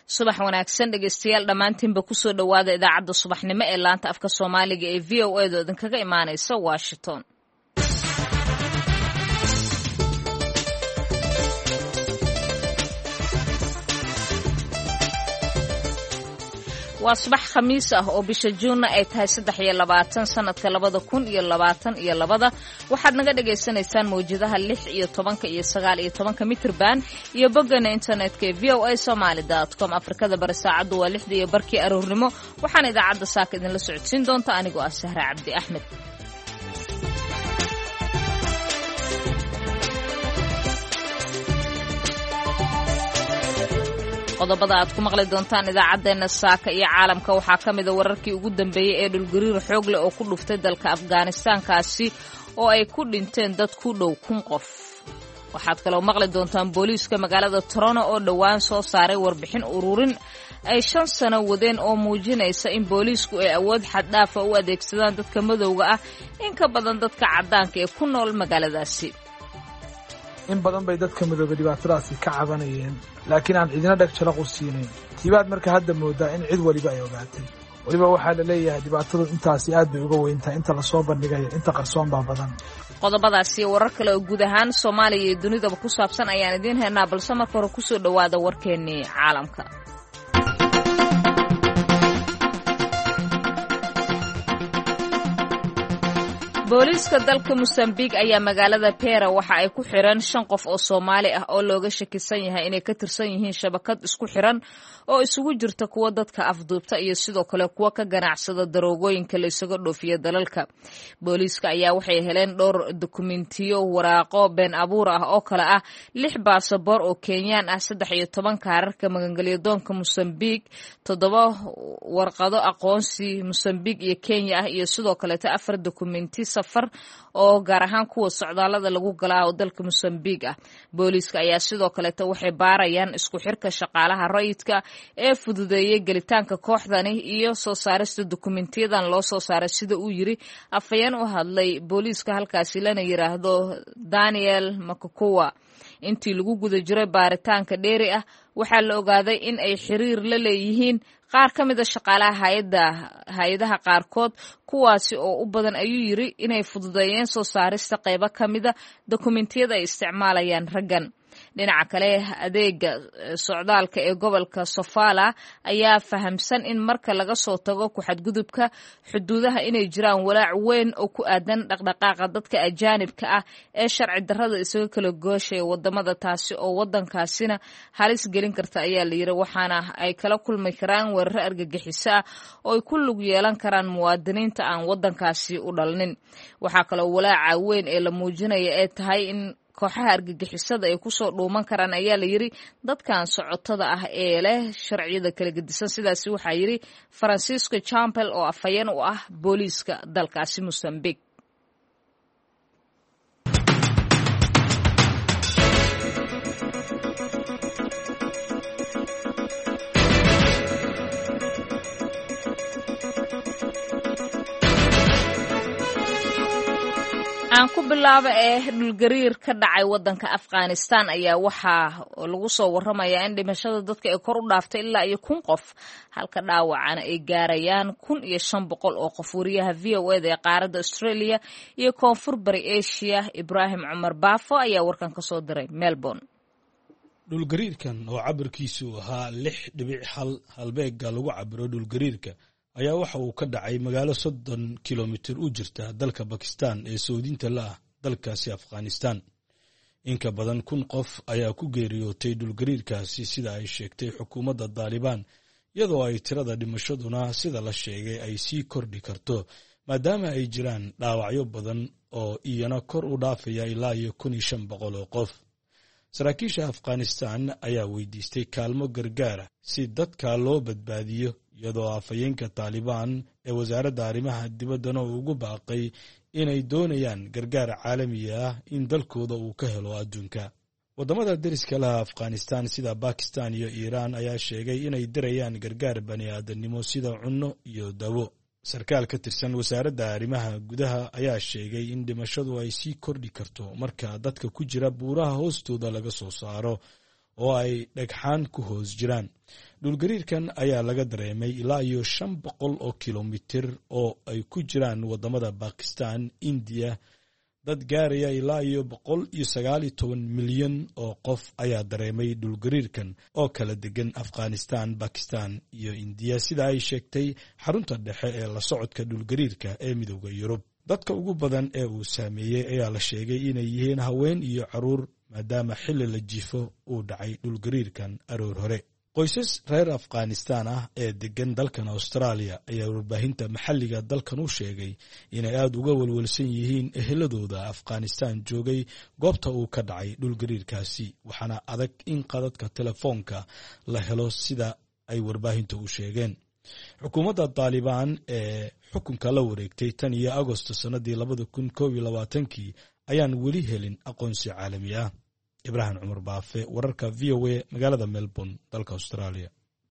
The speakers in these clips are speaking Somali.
subax wanaagsan dhegeystayaal dhammaantiinba kusoo dhowaada idaacadda subaxnimo ee laanta afka soomaaliga ee v o a da idinkaga imaanaysa Washington. waa subax khamiis ah oo bisha Juun ay tahay 23 sanadka 2022 waxaad naga dhageysanaysaan mowjadaha 6 iyo 10 iyo 9 iyo 10 mitrban iyo bogana internetka voasomali.com. Afrikada bari saacadu waa 6 iyo barkii aroornimo. waxaan idaacadda saaka idinla socodsiin doonta anigoo ah Sahra Cabdi Axmed. qodobada aad ku maqli doontaan idaacadeena saaka iyo caalamka waxaa ka mid ah wararkii ugu dambeeyay ee dhulgariir xoog leh oo ku dhuftay dalka Afghanistan kaasi oo ay ku dhinteen dad ku dhow 1,000 qof. waxaad kaloo maqli doontaan booliiska magaalada Toronto oo dhawaan soo saaray warbixin ururin ay 5 sano wadeen oo muujinaysa in booliisku ay awood xad dhaaf ah u adeegsadaan dadka madowga ah in ka badan dadka cadaanka ee ku nool magaaladaasi. in badan bay dadka madooba dhibaatadaasi ka cabanayeen laakiin aan cidina dhag jalaq u siinayn. tiibaad marka hadda moodaa in cid waliba ay ogaatay. waliba waxaa la leeyahay dhibaatadu intaasi aad bay uga weyntahay inta la soo bandhigayo inta qarsoon baa badan. qodobadaas iyo warar kale oo guud ahaan Soomaaliya iyo dunidaba ku saabsan ayaan idiin haynaa balse marka hore ku soo dhowaada warkeennii caalamka. booliiska dalka Mozambique ayaa magaalada Pera waxa ay ku xiran 5 qof oo Soomaali ah oo looga shakisan yahay inay ka tirsan yihiin shabakad isku xiran oo isugu jirta kuwa dadka afduubta iyo sidoo kale kuwa ka ganacsada daroogooyinka la isaga dhoofiyo dalalka. booliiska ayaa waxay heleen dhowr dokumentiyo waraaqo been abuur ah oo kala ah 6 baasaboor oo Kenyaan ah, 13 kaararka magangalyadoonka Mozambique, 7 warqado aqoonsi Mozambique iyo Kenya ah iyo sidoo kale 4 dokumenti safar oo gaar ahaan kuwa socdaalada lagu galaa oo dalka Mozambique ah. booliiska ayaa sidoo kale waxay baarayaan isku xirka shaqaalaha rayidka ee fududeeyay gelitaanka kooxdani iyo soo saarista dokumentiyadan loo soo saaray sida uu yiri afayeen u hadlay booliiska halkaasi lana yiraahdo Daniel Makukuwa. intii lagu guda jiray baaritaanka dheeri ah waxaa la ogaaday in ay xiriir la leeyihiin qaar ka mid ah shaqaalaha hay'adaha qaarkood kuwaasi oo u badan ayuu yiri inay fududeeyeen soo saarista qaybo ka mid ah dokumentiyada ay isticmaalayaan raggan. dhinaca kale adeega socdaalka ee gobolka Sofala ayaa fahamsan in marka laga soo tago ku xadgudubka xuduudaha inay jiraan walaac weyn oo ku aadan dhaqdhaqaaqa dadka ajaanibka ah ee sharci darrada isaga kala gooshay wadamada, taasi oo wadankaasina halis gelin karta ayaa la yiri, waxaana ay kala kulmi karaan weerar argagixiso ah oo ay ku lug yeelan karaan muwaadiniinta aan wadankaasi u dhalnin. waxaa kaloo walaaca weyn ee la muujinaya ee tahay in kooxaha argagixisada ay ku soo dhuuman karaan ayaa la yiri dadkan socotada ah ee leh sharciyada kala gedisan. sidaasi waxaa yiri Francisco Champel oo afayeen u ah booliiska dalkaasi Mozambique. aan ku bilaabo dhulgariir ka dhacay wadanka Afghanistan ayaa waxaa lagu soo waramayaa in dhimashada dadka ay kor u dhaaftay ilaa iyo 1,000 qof halka dhaawacana ay gaarayaan 1,500 oo qof. wariyaha VOA da ee qaaradda Australia iyo koonfur bari Asia Ibrahim Cumar Baafo ayaa warkan ka soo diray Melbourne. dhulgariirkan oo cabirkiisu ahaa 6.1 halbeega lagu cabiro dhulgariirka ayaa waxa uu ka dhacay magaalo 30 kilomitir u jirta dalka Pakistan ee soodinta la ah dalkaasi Afghanistan. in ka badan 1,000 qof ayaa ku geeriyootay dhulgariirkaasi sida ay sheegtay xukuumadda Taliban, iyadoo ay tirada dhimashaduna sida la sheegay ay sii kordhi karto maadaama ay jiraan dhaawacyo badan oo iyana kor u dhaafaya ilaa 1,500 oo qof. saraakiisha Afghanistan ayaa weydiistay kaalmo gargaar si dadka loo badbaadiyo, iyadoo afayeenka Taliban ee wasaaradda arrimaha dibaddana ugu baaqay inay doonayaan gargaar caalami ah in dalkooda uu ka helo adduunka. wadamada deriska laha Afghanistan sida Pakistan iyo Iran ayaa sheegay inay dirayaan gargaar bani'aadanimo sida cunno iyo dawo. sarkaal ka tirsan wasaaradda arrimaha gudaha ayaa sheegay in dhimashadu ay sii kordhi karto marka dadka ku jira buuraha hoostooda laga soo saaro oo ay dhagxaan ku hoos jiraan. Dhulgariirkan ayaa laga dareemay ilaa iyo 500 oo kilomitir oo ay ku jiraan wadamada Pakistan, India. Dad gaaraya ilaa iyo 119 milyan oo qof ayaa dareemay dhulgariirkan oo kala degan Afghanistan, Pakistan iyo India, sida ay sheegtay xarunta dhexe ee la socodka dhulgariirka ee Midowga Yurub. Dadka ugu badan ee uu saameeyey ayaa la sheegay inay yihiin haween iyo caruur, maadaama xilli la jiifo uu dhacay dhulgariirkan aroor hore. Qoysas reer Afghanistan ah ee degan dalkan Australia ayaa warbaahinta maxalliga dalkan u sheegay inay aad uga walwalsan yihiin eheladooda Afghanistan joogay goobta uu ka dhacay dhulgariirkaasi, waxaana adag in qadadka telefoonka la helo sida ay warbaahinta u sheegeen. Xukuumadda Taliban ee xukunka la wareegtay tan iyo Agosto sanadii 2021 ayaan weli helin aqoonsi caalami ah. Ibrahim Cumar Baafe, wararka VOA, magaalada Melbourne, dalka Australia.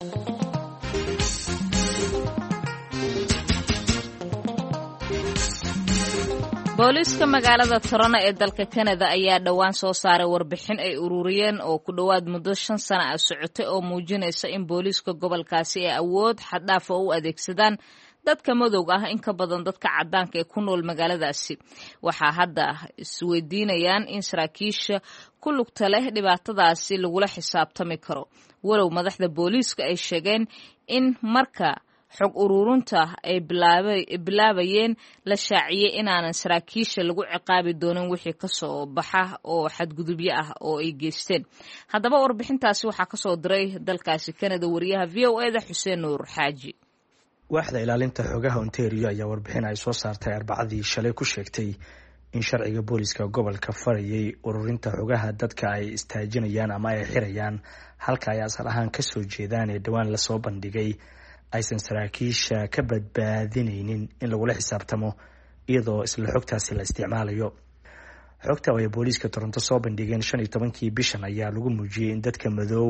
booliiska magaalada Toronto ee dalka Canada ayaa dhawaan soo saaray warbixin ay ururiyeen oo ku dhawaad muddo 5 sano ah socotay oo muujinaysa in booliiska gobolkaasi ay awood xad dhaaf ah u adeegsadaan dadka madowga ah in ka badan dadka cadaanka ee ku nool magaaladaasi. Waxaa hadda isweydiinayaan in saraakiisha ku lugta leh dhibaatadaasi lagula xisaabtami karo, walow madaxda booliiska ay sheegeen in marka xog ururinta ay bilaabayeen la shaaciyay inaanan saraakiisha lagu ciqaabi doonin wixii ka soo baxa oo xadgudubyo ah oo ay geysteen. Haddaba warbixintaasi waxaa ka soo diray dalkaasi Canada wariyaha VOA-da Xuseen Nuur Xaaji. waaxda ilaalinta xogaha Ontario ayaa warbixin ay soo saartay Arbacadii shalay ku sheegtay in sharciga booliiska gobolka farayay ururinta xogaha dadka ay istaajinayaan ama ay xirayaan halka ay asal ahaan ka soo jeedaan ee dhawaan la soo bandhigay aysan saraakiisha ka badbaadinaynin in lagula xisaabtamo iyadoo isla xogtaasi la isticmaalayo. xogta ay booliiska Toronto soo bandhigeen 15kii bishan ayaa lagu muujiyay in dadka madow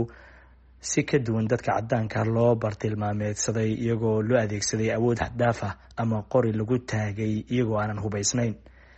si ka duwan dadka cadaanka loo bartilmaameedsaday iyagoo loo adeegsaday awood xad dhaaf ah ama qori lagu taagay iyagoo aanan hubaysnayn.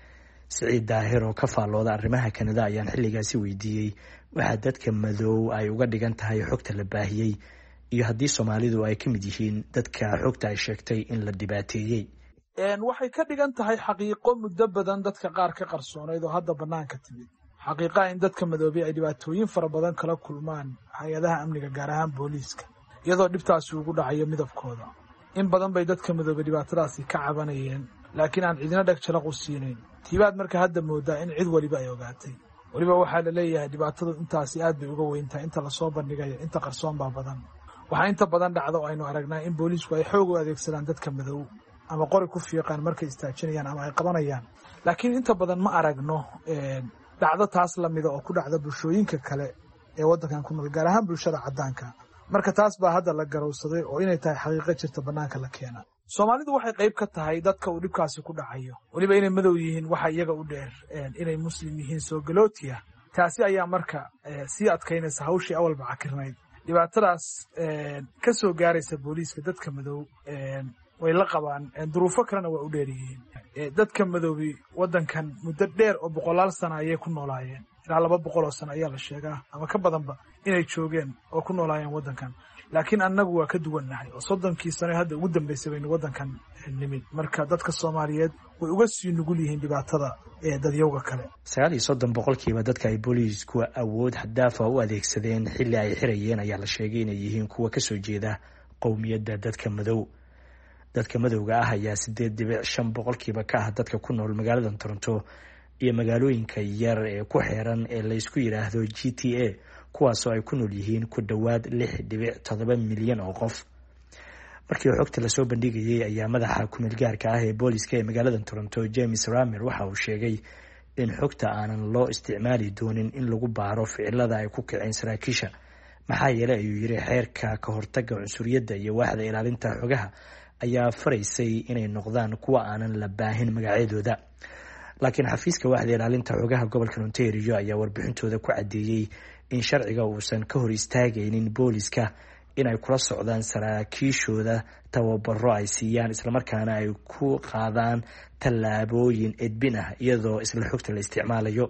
Siciid Daahir oo ka faallooda arrimaha Canada ayaan xilligaasi weydiiyey waxa dadka madow ay uga dhigan tahay xogta la baahiyey iyo haddii Soomaalidu ay ka mid yihiin dadka xogta ay sheegtay in la dhibaateeyay. waxay ka dhigan tahay xaqiiqo muddo badan dadka qaar ka qarsoonayd oo hadda banaanka timid. xaqiiqa in dadka madoobay ay dhibaatooyin fara badan kala kulmaan hay'adaha amniga gaar ahaan booliiska iyadoo dhibtaasi ugu dhacayo midabkooda. in badan bay dadka madoobay dhibaatadaasi ka cabanayeen, laakiin aan cidina dhag jalaq u siinayn. tiibaad marka hadda moodaa in cid waliba ay ogaatay. waliba waxaa la leeyahay dhibaatadu intaasi aad bay uga weyntahay inta lasoo bandhigayo, inta qarsoon baa badan. waxaa inta badan dhacda oo aynu aragnaa in booliisku ay xoog u adeegsadaan dadka madow ama qori ku fiiqaan markay istaajinayaan ama ay qabanayaan, laakiin inta badan ma aragno dhacdo taas lamida oo ku dhacda bulshooyinka kale ee waddankan ku nool, gaar ahaan bulshada cadaanka. marka taas baa hadda la garowsaday oo inay tahay xaqiiqo jirta banaanka la keena. Soomaalidu waxay qayb ka tahay dadka uu dhibkaasi ku dhacayo, waliba inay madow yihiin waxa iyaga u dheer inay muslim yihiin soo galootiya. taasi ayaa marka sii adkaynaysa hawshii awalba cakirnayd. dhibaatadaas ka soo gaaraysa booliiska dadka madow way la qabaan, duruufo kalena waa u dheer yihiin. dadka madoobi waddankan muddo dheer oo 100 sano ayay ku noolaayeen, ilaa 200 sano ayaa la sheegaa ama ka badanba inay joogeen oo ku noolaayeen waddankan. laakiin annagu waa ka duwannahay oo 30kii sano hadda ugu dambeysay baynu waddankan nimid. marka dadka Soomaaliyeed way uga sii nugul yihiin dhibaatada dadyowga kale. 39% dadka ay booliisku awood xad dhaaf ah u adeegsadeen xilli ay xirayeen ayaa la sheegay inay yihiin kuwa ka soo jeeda qowmiyadda dadka madow. dadka madowga ah ayaa 8.5% ka ah dadka ku nool magaalada Toronto iyo magaalooyinka yar ee ku xeeran ee la isku yiraahdo GTA, kuwaasoo ay ku nool yihiin ku dhawaad 6.7 milyan oo qof. markii xogta la soo bandhigayay ayaa madaxa ku meel gaarka ah ee booliiska ee magaalada Toronto James Ramer waxa uu sheegay in xogta aanan loo isticmaali doonin in lagu baaro ficilada ay ku kiceen saraakiisha, maxaa yeelay ayuu yiri xeerka ka hortagga cunsuriyadda iyo waaxda ilaalinta xogaha ayaa faraysay inay noqdaan kuwa aanan la baahin magacyadooda. laakiin xafiiska waaxda ilaalinta xogaha gobolka Ontario ayaa warbixintooda ku cadeeyay in sharciga uusan ka hor istaagaynin booliiska inay kula socdaan saraakiishooda tababaro ay siiyaan isla markaana ay ku qaadaan tallaabooyin edbin ah iyadoo isla xogta la isticmaalayo.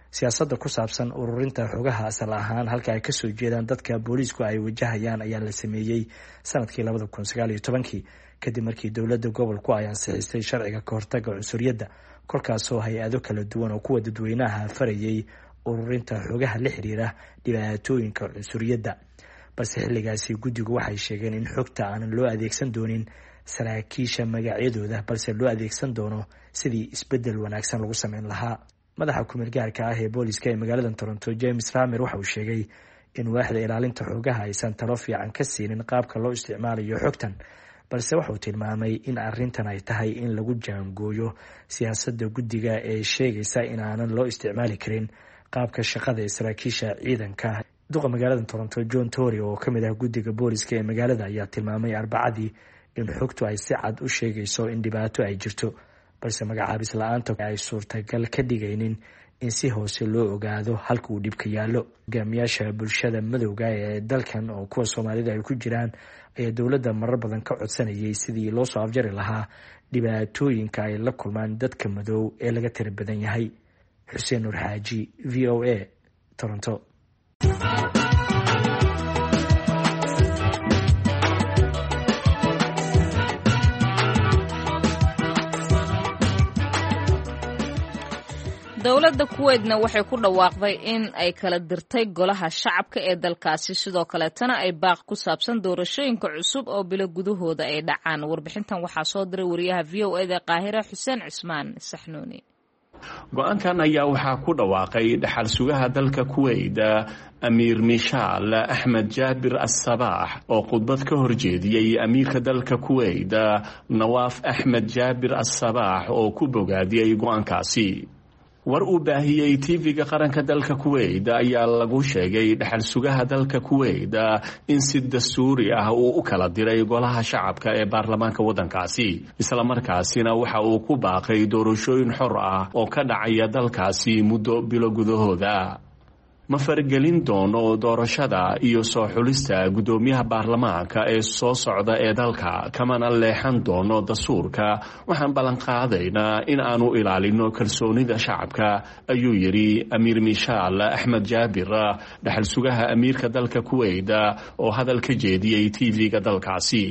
siyaasadda ku saabsan ururinta xogaha asal ahaan halka ay kasoo jeedaan dadka booliisku ay wajahayaan ayaa la sameeyey sanadkii 2019 kadib markii dowladda gobolku ay ansixisay sharciga kahortaga cunsuriyadda, kolkaasoo hay-ado kala duwan oo kuwa dadweynaha farayay ururinta xogaha la xiriira dhibaatooyinka cunsuriyadda. balse xilligaasi guddigu waxay sheegeen in xogta aanan loo adeegsan doonin saraakiisha magacyadooda, balse loo adeegsan doono sidii isbedel wanaagsan lagu sameyn lahaa. madaxa ku-meel gaarka ah ee booliska ee magaalada Toronto James Ramer waxa uu sheegay in waaxda ilaalinta xogaha aysan talo fiican ka siinin qaabka loo isticmaalayo xogtan, balse waxa uu tilmaamay in arrintan ay tahay in lagu jaangooyo siyaasadda guddiga ee sheegaysa in aanan loo isticmaali karin qaabka shaqada ee saraakiisha ciidanka. duqa magaalada Toronto John Tory oo kamid ah guddiga booliska ee magaalada ayaa tilmaamay Arbacadii in xogtu ay si cad u sheegayso in dhibaato ay jirto, balse magacaabis la'aanta ay suurtagal ka dhigaynin in si hoose loo ogaado halka uu dhibka yaallo. hogaamiyaasha bulshada madowga ee dalkan oo kuwa Soomaalida ay ku jiraan ayaa dowladda marar badan ka codsanayay sidii loo soo afjari lahaa dhibaatooyinka ay la kulmaan dadka madow ee laga tira badan yahay. Xuseen Nur Xaaji, VOA, Toronto. dowladda Kuwait-na waxay ku dhawaaqday in ay kala dirtay golaha shacabka ee dalkaasi, sidoo kaleetana ay baaq ku saabsan doorashooyinka cusub oo bilo gudahooda ay dhacaan. warbixintan waxaa soo diray wariyaha VOA-da Qaahira Xuseen Cismaan Saxnuuni. go-aankan ayaa waxaa ku dhawaaqay dhaxal sugaha dalka Kuwait Amiir Mishaal Axmed Jaabir As-Sabaax oo khudbad ka horjeediyey amiirka dalka Kuwait Nawaaf Axmed Jaabir As-Sabaax oo ku bogaadiyey go-aankaasi. war uu baahiyey TV-ga qaranka dalka Kuwait ayaa lagu sheegay dhaxal sugaha dalka Kuwait in si dastuuri ah uu u kala diray golaha shacabka ee baarlamaanka waddankaasi, isla markaasina waxa uu ku baaqay doorashooyin xor ah oo ka dhacaya dalkaasi muddo bilo gudahooda. ma faragelin doono doorashada iyo soo xulista gudoomiyaha baarlamaanka ee soo socda ee dalka, kamana leexan doono dastuurka. waxaan ballan qaadaynaa in aanu ilaalino kalsoonida shacabka, ayuu yiri Amiir Mishaal Axmed Jaabir, dhaxal sugaha amiirka dalka Kuwait oo hadal ka jeediyey TV-ga dalkaasi.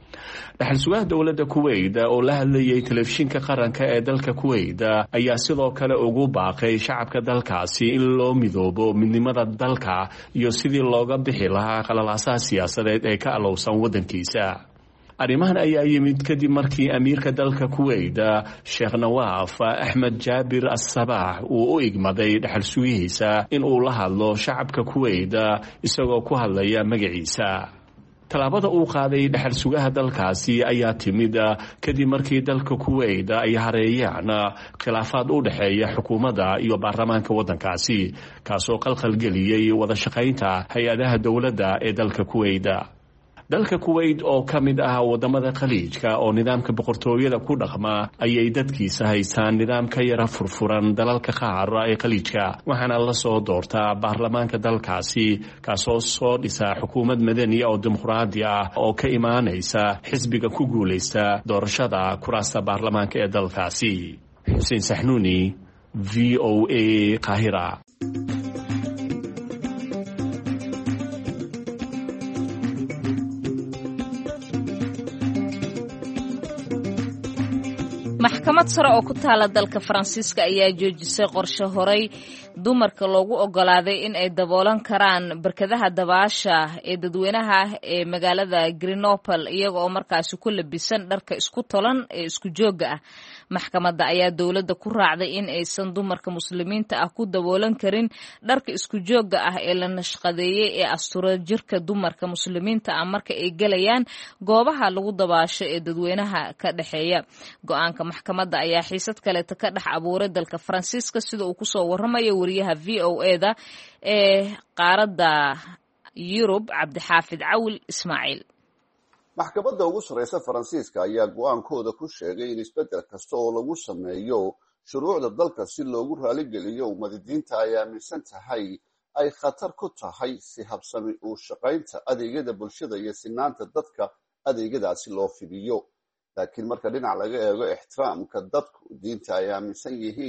dhaxal sugaha dowladda Kuwait oo la hadlayay telefishinka qaranka ee dalka Kuwait ayaa sidoo kale ugu baaqay shacabka dalkaasi in loo midoobo midnimada dalka iyo sidii looga bixi lahaa qalalaasaha siyaasadeed ee ka alowsan waddankiisa. arrimahan ayaa yimid kadib markii amiirka dalka Kuwait Sheekh Nawaaf Axmed Jaabir As-Sabaax uu u igmaday dhaxal sugihiisa in uu la hadlo shacabka Kuwait isagoo ku hadlaya magaciisa. tallaabada uu qaaday dhaxal sugaha dalkaasi ayaa timid kadib markii dalka Kuwait ay hareeyaan khilaafaad u dhaxeeya xukuumadda iyo baarlamaanka waddankaasi, kaasoo qalqalgeliyey wada shaqaynta hay-adaha dowladda ee dalka Kuwait. dalka Kuwait oo ka mid ah wadamada khaliijka oo nidaamka boqortooyada ku dhaqma ayay dadkiisa haystaan nidaam ka yara furfuran dalalka qaar ee khaliijka, waxaana la soo doortaa baarlamaanka dalkaasi kaasoo soo dhisa xukuumad madani oo dimuqraadi ah oo ka imaanaysa xisbiga ku guuleysta doorashada kuraasta baarlamaanka ee dalkaasi. Xuseen Saxnuuni, VOA, Qaahira. maxkamad sare oo ku taala dalka Faransiiska ayaa joojisay qorshe horay dumarka loogu ogolaaday in ay daboolan karaan barkadaha dabaasha ee dadweynaha ee magaalada Grenoble iyaga oo markaasi ku labisan dharka isku tolan ee isku jooga ah. maxkamadda ayaa dowladda ku raacday in aysan dumarka muslimiinta ah ku daboolan karin dharka isku jooga ah ee la nashqadeeyey ee astura jirka dumarka muslimiinta ah marka ay galayaan goobaha lagu dabaasho ee dadweynaha ka dhexeeya. go-aanka maxkamadda ayaa xiisad kaleeta ka dhex abuuray dalka Faransiiska, sida uu kusoo waramayo wariyaha VOA-da ee qaaradda Yurub Cabdixaafid Cawil Ismaaciil. maxkamadda ugu sarreysa Faransiiska ayaa go-aankooda ku sheegay in isbeddel kasta oo lagu sameeyo shuruucda dalka si loogu raaligeliyo ummadidiinta ay aaminsan tahay ay khatar ku tahay si habsami u shaqaynta adeegyada bulshada iyo sinaanta dadka adeegyadaasi loo fidiyo. laakiin marka dhinac laga eego ixtiraamka dadku diinta ay aaminsan yihiin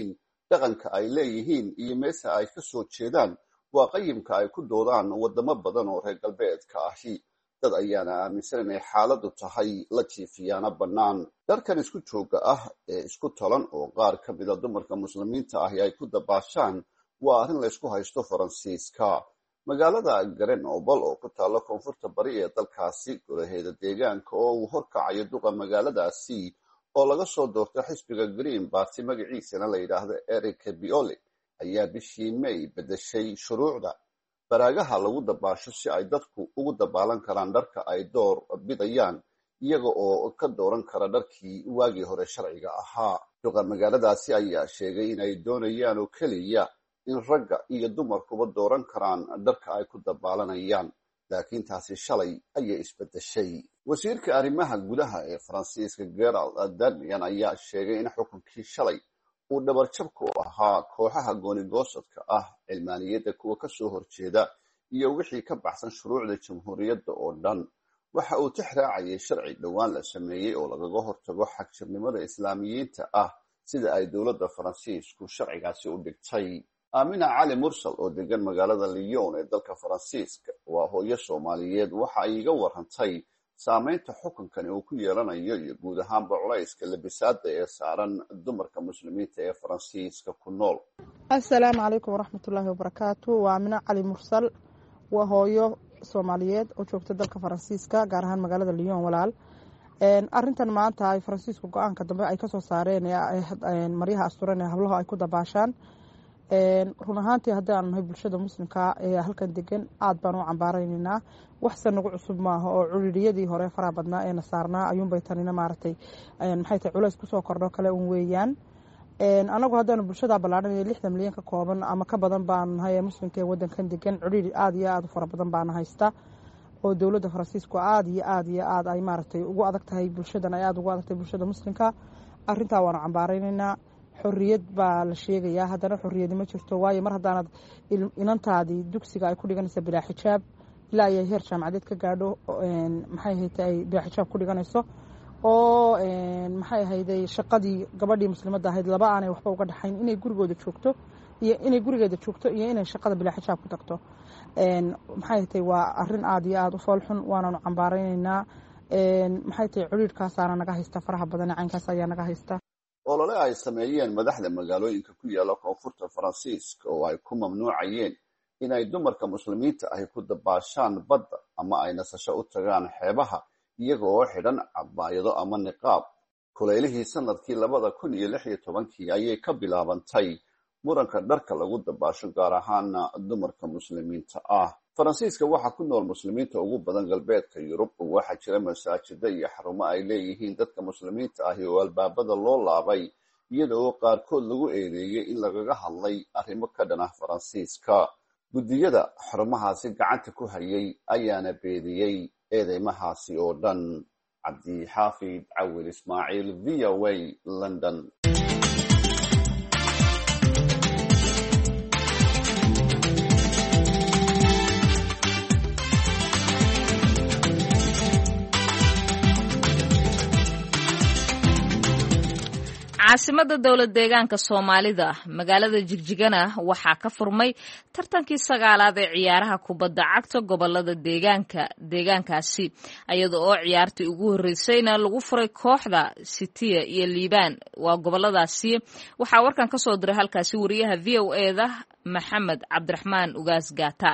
dhaqanka ay leeyihiin iyo meesha ay ka soo jeedaan waa qayimka ay ku doodaan wadamo badan oo reer galbeedka ahi. dad ayaana aaminsan inay xaaladdu tahay la jiifiyaana bannaan. dharkan isku jooga ah ee isku tolan oo qaar ka mida dumarka muslimiinta ahi ay ku dabaashaan waa arrin laysku haysto Faransiiska. magaalada Grenoble oo ku taalla koonfurta bari ee dalkaasi, golaheeda deegaanka oo uu horkacayo duqa magaaladaasi oo laga soo doortay xisbiga Green Party magaciisana la yidhaahdo Eric Biole, ayaa bishii May bedeshay shuruucda baraagaha lagu dabaasho si ay dadku ugu dabaalan karaan dharka ay door bidayaan iyaga oo ka dooran kara dharkii waagii hore sharciga ahaa. duqa magaaladaasi ayaa sheegay inay doonayaan oo keliya in ragga iyo dumarkuba dooran karaan dharka ay ku dabaalanayaan, laakiin taasi shalay ayay isbedeshay. wasiirka arrimaha gudaha ee Faransiiska Gerald Darmanin ayaa sheegay in xukunkii shalay uu dhabarjab ku ahaa kooxaha gooni-goosadka ah, cilmaaniyadda kuwa ka soo horjeeda iyo wixii ka baxsan shuruucda jamhuuriyadda oo dhan. waxa uu tixraacayay sharci dhowaan la sameeyey oo lagaga hortago xagjirnimada islaamiyiinta ah sida ay dowladda Faransiisku sharcigaasi u dhigtay. Aamina Cali Mursal oo degan magaalada Lyon ee dalka Faransiiska waa hooyo Soomaaliyeed. waxa ay iga warantay saamaynta xukunkani uu ku yeelanayo iyo guud ahaanba culayska labisaada ee saaran dumarka muslimiinta ee Faransiiska ku nool. Assalaamu calaykum waraxmatullaahi wabarakaatu. waa Aamina Cali Mursal, waa hooyo Soomaaliyeed oo joogta dalka Faransiiska, gaar ahaan magaalada Lyon. walaal arrintan maanta ay Faransiisku go'aanka dambe ay ka soo saareen maryaha asturan ee hablaha ay ku dabaashaan, run ahaantii haddii aan nahay bulshada muslimka ee halkan degan aad baan u cambaaraynaynaa. waxse nagu cusub maaha oo cuririyadii hore faraha badnaa ee na saarnaa ayuunbay tanina maaragtay maxay tahay culays kusoo kordho kale un weeyaan. anagu haddaanu bulshada ballaadhan iyo 60 milyan ka kooban ama ka badan baan nahay ee muslimka ee waddankan degan, curiri aad iyo aad u fara badan baana haysta oo dowladda Faransiisku aad iyo aad ay maaragtay ugu adag tahay bulshadan, ay aad ugu adag tahay bulshada muslimka. arrintaa waanu cambaaraynaynaa. xorriyad baa la sheegayaa, haddana xorriyadi ma jirto, waayo mar haddaanad inantaadii dugsiga ay ku dhiganaysa bilaa xijaab ilaa ay heer jaamacadeed ka gaadho, maxay ahayd ay bilaa xijaab ku dhiganayso, oo maxay ahayd shaqadii gabadhii muslimadda ahayd laba aanay waxba uga dhaxayn, inay gurigeeda joogto iyo inay shaqada bilaa xijaab ku tagto. maxay ahayd waa arrin aad iyo aad u foolxun, waanaanu cambaaraynaynaa. maxay tahay ciriirkaasaana naga haysta faraha badan, caynkaas ayaa naga haysta. olole ay sameeyeen madaxda magaalooyinka ku yaala koonfurta Faransiiska oo ay ku mamnuucayeen inay dumarka muslimiinta ahi ku dabaashaan badda ama ay nasasho u tagaan xeebaha iyaga oo xidhan cabaayado ama niqaab. kuleylihii sanadkii 2016 ayay ka bilaabantay muranka dharka lagu dabaasho, gaar ahaana dumarka muslimiinta ah. Faransiiska waxaa ku nool muslimiinta ugu badan galbeedka Yurub. waxaa jira masaajida iyo xarumo ay leeyihiin dadka muslimiinta ahi oo albaabada loo laabay, iyada oo qaarkood lagu eedeeyey in lagaga hadlay arrimo ka dhan ah Faransiiska. guddiyada xarumahaasi gacanta ku hayay ayaana beediyey eedeymahaasi oo dhan. Cabdixaafid Cawil Ismaaciil, VOA, London. caasimada dowlad deegaanka Soomaalida magaalada Jigjigana waxaa ka furmay tartankii 9aad ee ciyaaraha kubadda cagta gobolada deegaankaasi, iyadoo oo ciyaartii ugu horeysayna lagu furay kooxda Sitiya iyo Liibaan. waa goboladaasi. waxaa warkan ka soo diray halkaasi wariyaha VOA-da Maxamed Cabdiraxmaan Ugaas Gaata.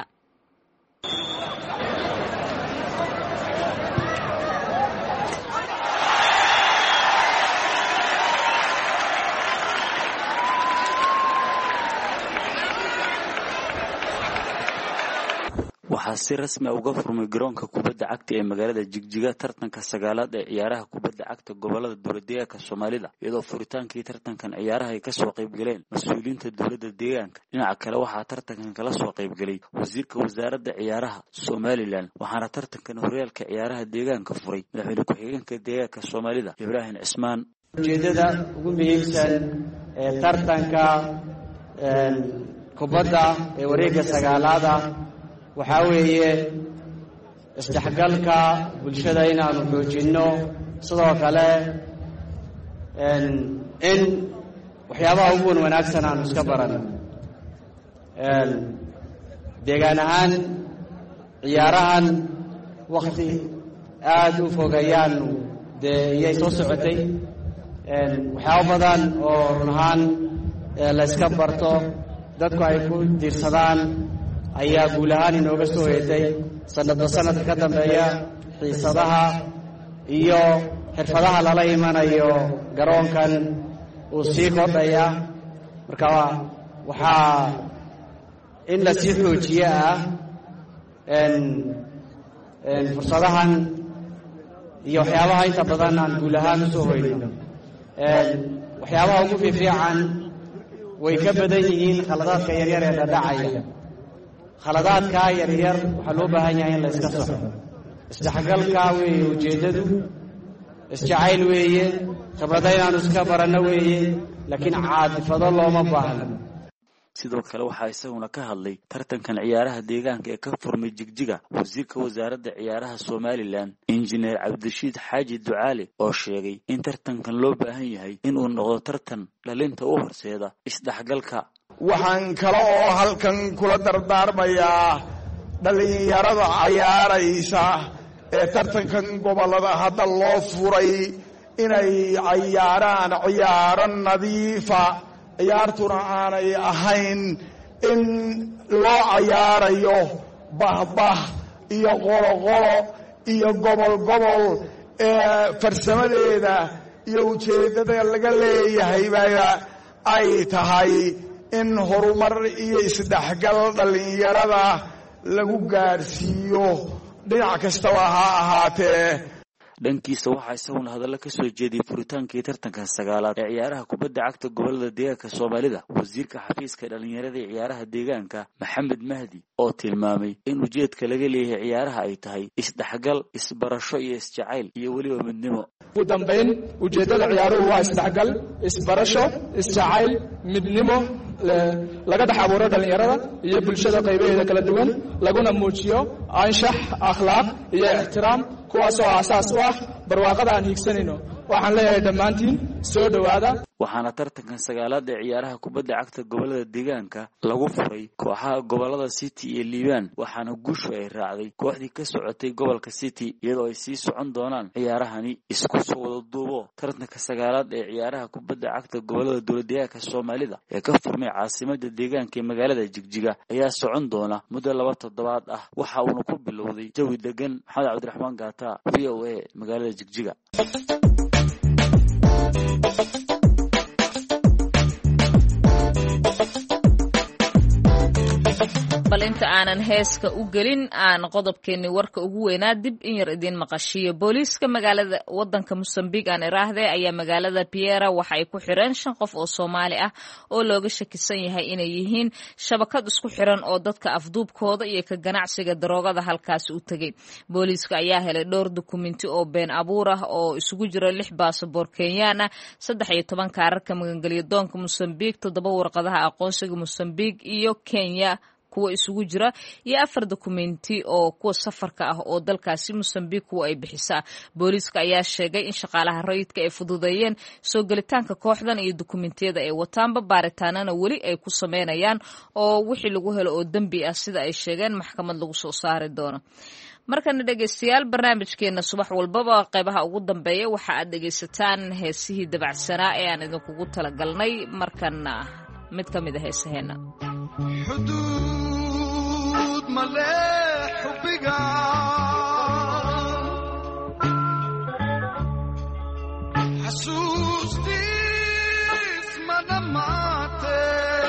waxaa si rasmi ah uga furmay garoonka kubadda cagta ee magaalada Jigjiga tartanka 9aad ee ciyaaraha kubadda cagta gobolada dowladdeegaanka Soomaalida, iyadoo furitaankii tartankan ciyaaraha ay ka soo qayb galeen mas'uuliyiinta dowladda deegaanka. dhinaca kale waxaa tartankan kala soo qayb galay wasiirka wasaaradda ciyaaraha Somaliland, waxaana tartankan horyaalka ciyaaraha deegaanka furay madaxweyne ku-xigeenka deegaanka Soomaalida Ibrahim Cismaan. ujeedada ugu muhiimsan ee tartanka kubadda ee wareegga 9aad waxaa weeye isdhexgalka bulshada inaanu xoojinno, sidoo kale in waxyaabaha ugu wanaagsan aan iska baran deegaan ahaan ciyaarahan waqti aad u fogayaan dee iyay soo socotay waxyaabo badan oo run ahaan la iska barto dadku ay ku diirsadaan ayaa guul ahaan inooga soo hoyatay sanadba sanadka ka dambeeya xiisadaha iyo xirfadaha lala imanayo garoonkan uu sii kordhaya marka waxaa in la sii xoojiye ah fursadahan iyo waxyaabaha inta badan aan guul ahaan u soo hoyno waxyaabaha ugu fiifiican way ka badan yihiin khaladaadka yaryar ee dhadhacaya khaladaadka yaryar waxaa loo baahan yahay in la iska saxo isdhexgalka weeye ujeeddadu isjacayl weeye khibrada inaanu iska baranno weeye laakiin caadifado looma baahno sidoo kale waxaa isaguna ka hadlay tartankan ciyaaraha deegaanka ee ka furmay Jigjiga wasiirka wasaaradda ciyaaraha Somaliland injineer Cabdirashiid Xaaji Ducaale oo sheegay in tartankan loo baahan yahay in uu noqdo tartan dhalinta u horseeda isdhexgalka. waxaan kale oo halkan kula dardaarmayaa dhalinyarada ciyaaraysa ee tartankan gobolada hadda loo furay inay ciyaaraan ciyaaro nadiifa ciyaartuna aanay ahayn in loo ciyaarayo bahbah iyo qoloqolo iyo gobol farsamadeeda iyo ujeeddada laga leeyahay baa ay tahay in horumar iyo isdhexgal dhalinyarada lagu gaarsiiyo dhinac kastaba ha ahaatee. dhankiisa waxaa isaguna hadallo ka soo jeediyey furitaankii tartanka sagaalaad ee ciyaaraha kubadda cagta gobolada deegaanka Soomaalida wasiirka xafiiska dhalinyarada ee ciyaaraha deegaanka Maxamed Mahdi oo tilmaamay in ujeedka laga leeyahay ciyaaraha ay tahay isdhexgal isbarasho iyo isjacayl iyo weliba midnimo. ugu dambeyn ujeedada ciyaaruhu waa isdhexgal isbarasho isjacayl midnimo laga dhex abuuro dhalinyarada iyo bulshada qaybaheeda kala duwan laguna muujiyo anshax akhlaaq iyo ixtiraam kuwaas oo aasaas u ah barwaaqada aan hiigsanayno. waxaan leeyahay dhammaantiin soo dhowaada. waxaana tartankan sagaalaad ee ciyaaraha kubadda cagta gobolada deegaanka lagu furay kooxaha gobolada City iyo Liibaan waxaana guushu ay raacday kooxdii ka socotay gobolka City iyadoo ay sii socon doonaan ciyaarahani isku soo wada duubo. tartanka sagaalaad ee ciyaaraha kubadda cagta gobolada dowladdeegaanka Soomaalida ee ka furmay caasimadda deegaanka ee magaalada Jigjiga ayaa socon doona muddo 2 toddobaad ah waxa uu ku bilowday jawi degan. Maxamed Cabdiraxmaan Gaata VOA magaalada Jigjiga. bal inta aanan heeska u gelin aan qodobkeeni warka ugu weynaa dib in yar idin maqashiyo. booliiska magaalada wadanka Mozambique aan iraahday ayaa magaalada Beira waxa ay ku xireen 5 qof oo Soomaali ah oo looga shakisan yahay inay yihiin shabakad isku xiran oo dadka afduubkooda iyo ka ganacsiga daroogada halkaas u tagay. booliiska ayaa helay dhowr dukumenti oo been abuur ah oo isugu jira 6 baasaboor Kenyaan ah 13 kaararka magangelyo doonka Mozambique 7 warqadaha aqoonsiga Mozambique iyo Kenya kuwa isugu jira iyo 4 dokumenti oo kuwa safarka ah oo dalkaasi Mozambique kuwa ay bixisaa. booliiska ayaa sheegay in shaqaalaha rayidka ay fududeeyeen soo galitaanka kooxdan iyo dokumentiyada ay wataanba baaritaanana weli ay ku sameynayaan oo wixii lagu helo oo dambi ah sida ay sheegeen maxkamad lagu soo saari doono. markana dhageystayaal barnaamijkeena subax walbaba qaybaha ugu dambeeya waxa aad dhageysataan heesihii dabacsanaa ee aan idinkugu talagalnay. markana mid ka mid ah heesaheena حدود ملح حبك حسوستي اسمع نماتي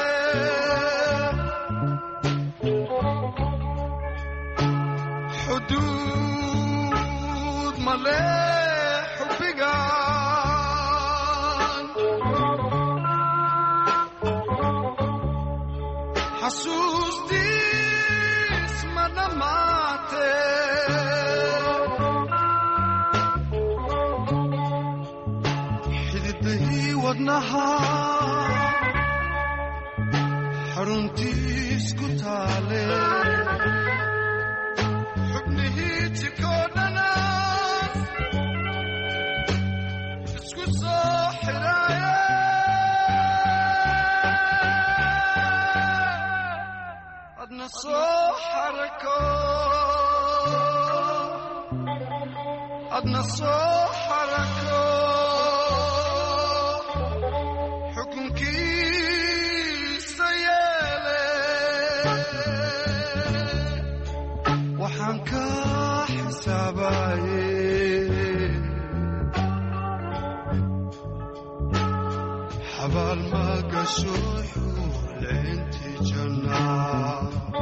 حدود ملح حبك حسوستي اسمع نماتي حددي ودنها حرمتي اسكت عليه حبني تكوننا اسكت صاحرايا adna soo xarako xukunkiisa yeele waxaan ka xisaabaye xabaal ma gasho xuleynti jannaa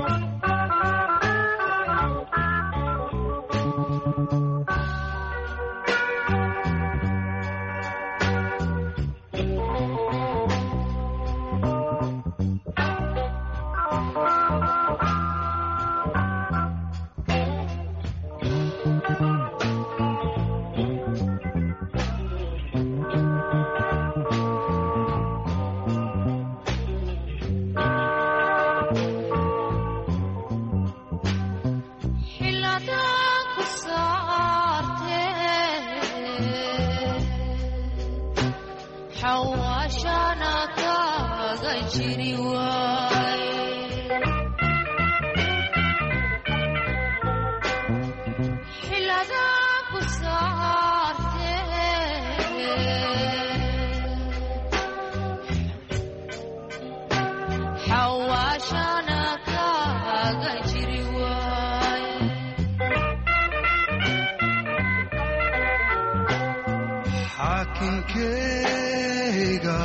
xaakinkeyga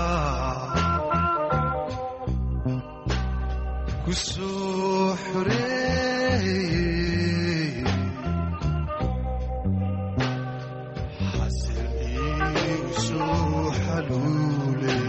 ku soo xoreeyey xasil iigu soo xaluuley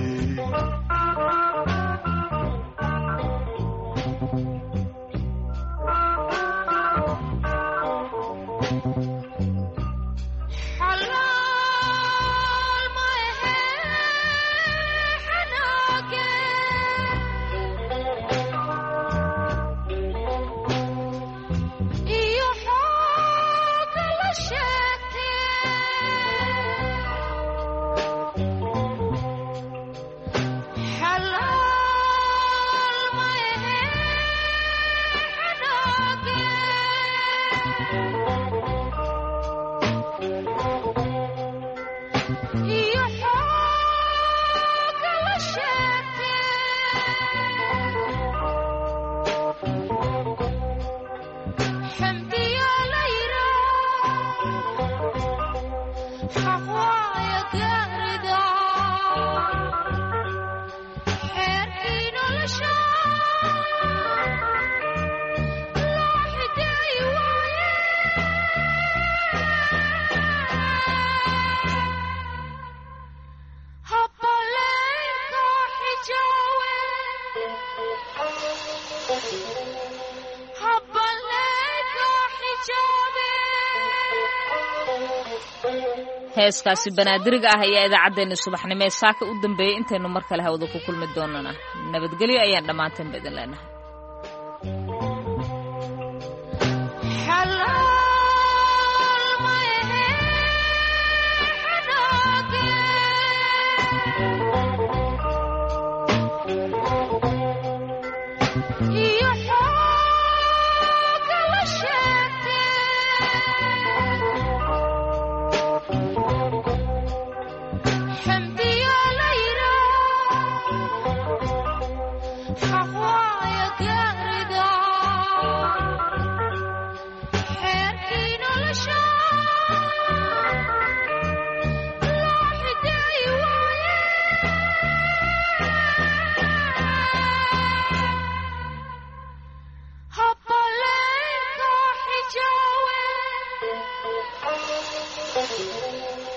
heeskaasi banaadiriga ah ayaa idaacaddeenna subaxnimo ee saaka u dambeeyey intaynu mar kale hawada ku kulmi doonana nabadgelyo ayaan dhammaanteen baidin leenahay Thank you.